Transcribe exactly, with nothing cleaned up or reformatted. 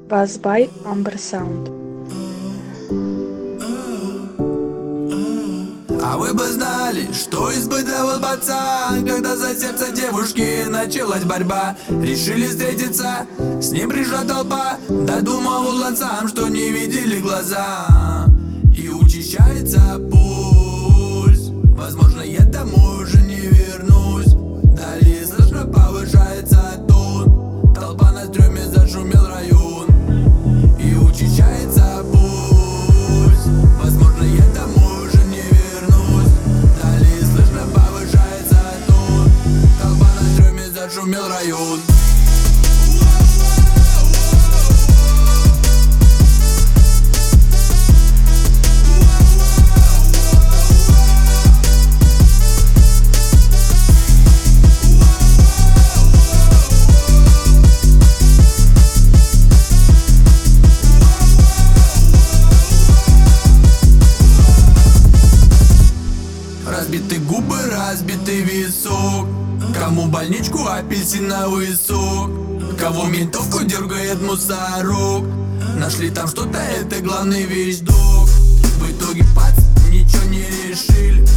was by Amber Sound. А вы бы знали, что испытывал пацан, когда за сердце девушки началась борьба. Решили встретиться, с ним пришла толпа, додумывал он сам, что не видели глаза. И учащается пульс, возможно, я домой уже не вернусь. Далее слышно повышается тон, толпа на стреме, зашумел район. И учащается пульс, возможно, я домой уже не вернусь. Далее слышно повышается тон, толпа на стреме, зашумел район. Разбиты губы, разбитый висок. Кому больничку, апельсиновый сок. Кого ментовку дергает мусорок. Нашли там что-то, это главный вещдок. В итоге пац, ничего не решили.